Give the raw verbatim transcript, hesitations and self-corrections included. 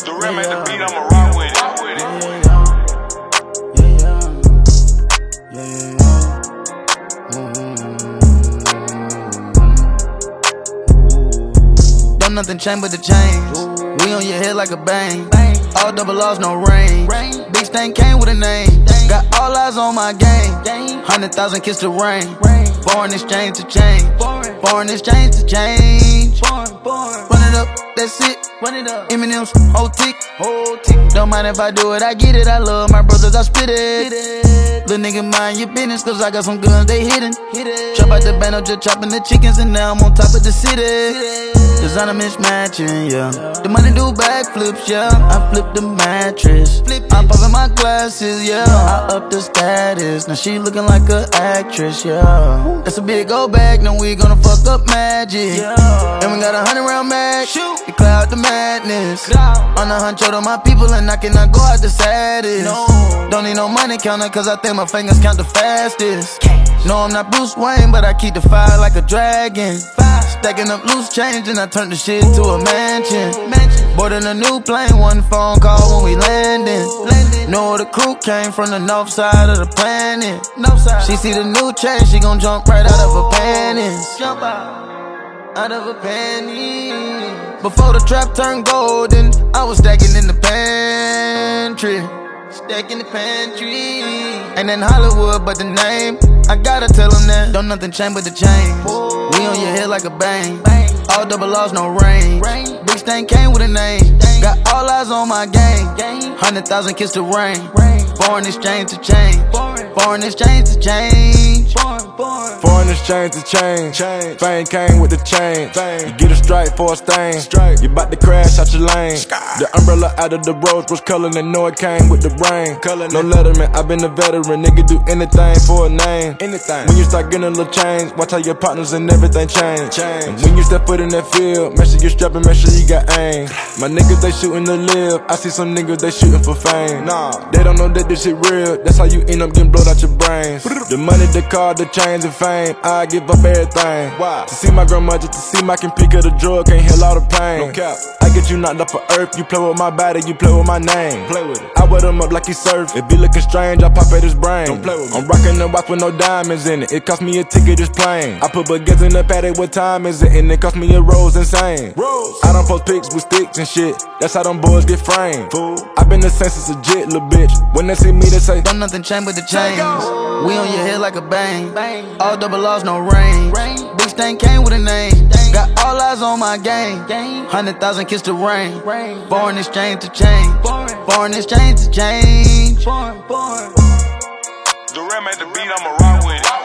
Durham at the beat, I'ma rock with it. Yeah, yeah, yeah, yeah, yeah. Don't nothing change but the change. We on your head like a bang. All double R's, no range. Big stain came with a name. Got all eyes on my game. Hundred thousand kiss the rain. Foreign exchange to change. Foreign exchange to change. Run it up, that's it. Run it up. Eminem's whole tick. Don't mind if I do it, I get it. I love my brothers, I spit it. Little nigga, mind your business, cause I got some guns, they hidden. Chop out the band, I'm just chopping the chickens, and now I'm on top of the city. Designer mismatching, yeah. The money do backflips, yeah. I flip the mattress. I'm popping my glasses, yeah. I up the status. Now she looking like an actress, yeah. That's a big old bag, now we gonna fuck up magic. And we got a hundred round mag. You cloud the madness. On the hunt to my people, and I cannot go out the saddest. Don't need no money counter, cause I think my fingers count the fastest. No, I'm not Bruce Wayne, but I keep the fire like a dragon. Stacking up loose change, and I turn the shit to a mansion. Boarding a new plane, one phone call when we landing. Know the crew came from the north side of the planet. She see the new change, she gon' jump right out of her panties. Jump out, out of her panties. Before the trap turned golden, I was stacking in the pantry. Stacking the pantry. Ain't in Hollywood, but the name, I gotta tell them that. Don't nothing change but the change. We on your head like a bang. All double R's, no range. Big stain came with a name. Got all eyes on my game. Hundred thousand kiss the rain. Foreign exchange to change. Foreign exchange to change. Foreign exchange to change. Fame came with the change. You get a strike for a stain. You bout to crash out your lane. The umbrella out of the rose was color, and know it came with the rain. No letterman, I been a veteran. Nigga do anything for a name. When you start getting a little change, watch how your partners and everything change. And when you step foot in that field, make sure you strapping, make sure you got aim. My niggas, they shooting to live. I see some niggas, they shooting for fame. Nah, they don't know that this shit real. That's how you end up getting blowed out your brains. The money, the car, the chains, and fame, I give up everything. Why? To see my grandma, just to see my can pick of the drug, can't heal all the pain. No cap. I get you knocked off of earth, you play with my body, you play with my name. Play with it. I wear them up like he surf. If he looking strange, I pop at his brain. Don't play with me. I'm rocking the watch with no diamonds in it. It cost me a ticket, this plane. I put baguettes in the paddock, what time is it? And it cost me a rose, insane. Rose. I don't post pics with sticks and shit. That's how them boys get framed. Fool. I been the same since a jit, little bitch. When they see me, they say, don't nothing change but the change. We on your head like a bang. All double R's, no range. Big stain came with a name. Got all eyes on my game. Hundred thousand kiss the rain. Foreign exchange to change. Foreign exchange to change. Durham at the beat, I'ma rock with it.